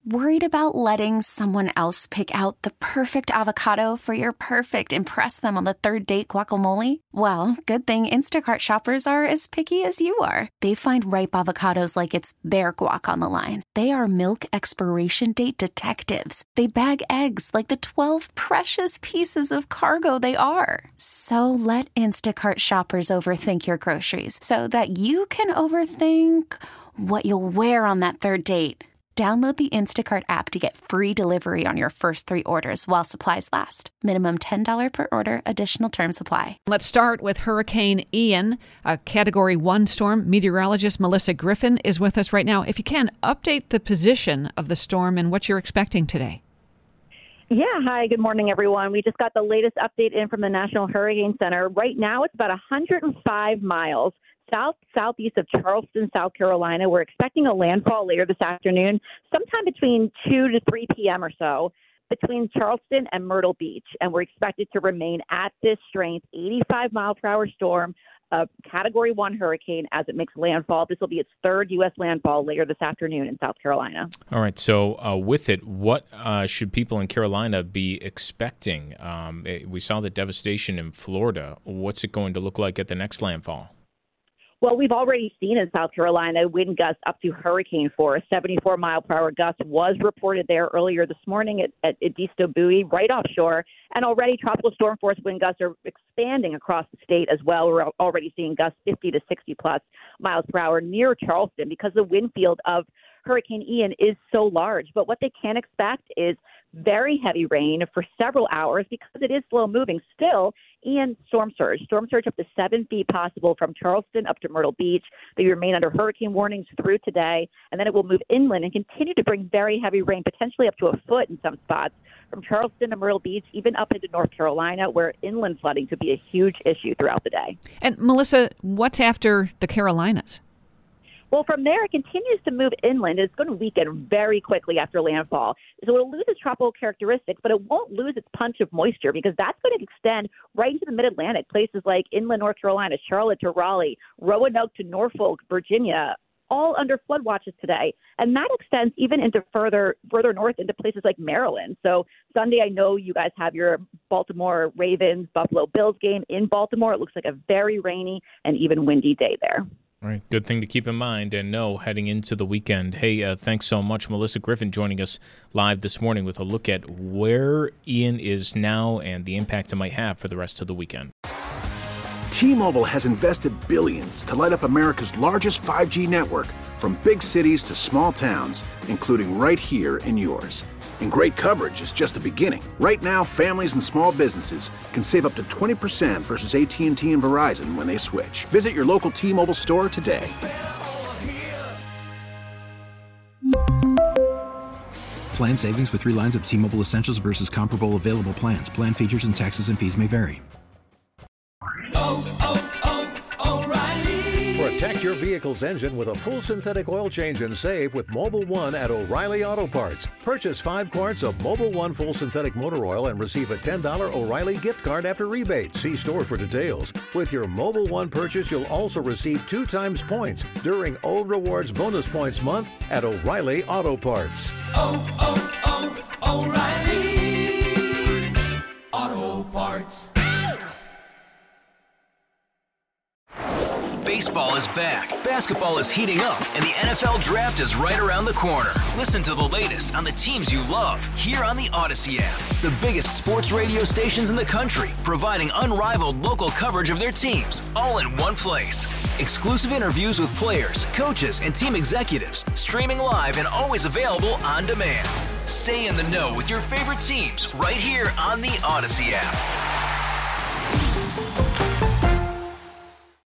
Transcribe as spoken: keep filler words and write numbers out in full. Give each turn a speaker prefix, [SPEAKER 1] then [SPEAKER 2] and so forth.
[SPEAKER 1] Worried about letting someone else pick out the perfect avocado for your perfect impress them on the third date guacamole? Well, good thing Instacart shoppers are as picky as you are. They find ripe avocados like it's their guac on the line. They are milk expiration date detectives. They bag eggs like the twelve precious pieces of cargo they are. So let Instacart shoppers overthink your groceries so that you can overthink what you'll wear on that third date. Download the Instacart app to get free delivery on your first three orders while supplies last. Minimum ten dollars per order. Additional terms apply.
[SPEAKER 2] Let's start with Hurricane Ian, a Category one storm. Meteorologist Melissa Griffin is with us right now. If you can, update the position of the storm and what you're expecting today.
[SPEAKER 3] Yeah, hi, good morning, everyone. We just got the latest update in from the National Hurricane Center. Right now, it's about one hundred five miles south southeast of Charleston, South Carolina. We're expecting a landfall later this afternoon, sometime between two to three p.m. or so, between Charleston and Myrtle Beach. And we're expected to remain at this strength, eighty-five mile per hour storm, a Category one hurricane as it makes landfall. This will be its third U S landfall later this afternoon in South Carolina.
[SPEAKER 4] All right. So uh, with it, what uh, should people in Carolina be expecting? Um, it, we saw the devastation in Florida. What's it going to look like at the next landfall?
[SPEAKER 3] Well, we've already seen in South Carolina wind gusts up to hurricane force. seventy-four mile per hour gust was reported there earlier this morning at, at Edisto Buoy, right offshore. And already tropical storm force wind gusts are expanding across the state as well. We're already seeing gusts fifty to sixty plus miles per hour near Charleston because the wind field of Hurricane Ian is so large. But what they can expect is very heavy rain for several hours because it is slow moving. Still, Ian storm surge. Storm surge up to seven feet possible from Charleston up to Myrtle Beach. They remain under hurricane warnings through today, and then it will move inland and continue to bring very heavy rain, potentially up to a foot in some spots, from Charleston to Myrtle Beach, even up into North Carolina, where inland flooding could be a huge issue throughout the day.
[SPEAKER 2] And Melissa, what's after the Carolinas?
[SPEAKER 3] Well, from there, it continues to move inland. It's going to weaken very quickly after landfall. So it'll lose its tropical characteristics, but it won't lose its punch of moisture because that's going to extend right into the mid-Atlantic, places like inland North Carolina, Charlotte to Raleigh, Roanoke to Norfolk, Virginia, all under flood watches today. And that extends even into further further north into places like Maryland. So Sunday, I know you guys have your Baltimore Ravens, Buffalo Bills game in Baltimore. It looks like a very rainy and even windy day there.
[SPEAKER 4] All right, good thing to keep in mind and know heading into the weekend. Hey, uh, thanks so much, Melissa Griffin, joining us live this morning with a look at where Ian is now and the impact it might have for the rest of the weekend.
[SPEAKER 5] T-Mobile has invested billions to light up America's largest five G network, from big cities to small towns, including right here in yours. And great coverage is just the beginning. Right now, families and small businesses can save up to twenty percent versus A T and T and Verizon when they switch. Visit your local T-Mobile store today.
[SPEAKER 6] Plan savings with three lines of T-Mobile Essentials versus comparable available plans. Plan features and taxes and fees may vary.
[SPEAKER 7] Oh, oh, oh, O'Reilly. Protect your vehicle's engine with a full synthetic oil change and save with Mobil one at O'Reilly Auto Parts. Purchase five quarts of Mobil one full synthetic motor oil and receive a ten dollars O'Reilly gift card after rebate. See store for details. With your Mobil one purchase, you'll also receive two times points during O Rewards Bonus Points Month at O'Reilly Auto Parts.
[SPEAKER 8] Oh, oh, oh, O'Reilly Auto Parts.
[SPEAKER 9] Baseball is back, basketball is heating up, and the N F L Draft is right around the corner. Listen to the latest on the teams you love here on the Odyssey app. The biggest sports radio stations in the country, providing unrivaled local coverage of their teams, all in one place. Exclusive interviews with players, coaches, and team executives, streaming live and always available on demand. Stay in the know with your favorite teams right here on the Odyssey app.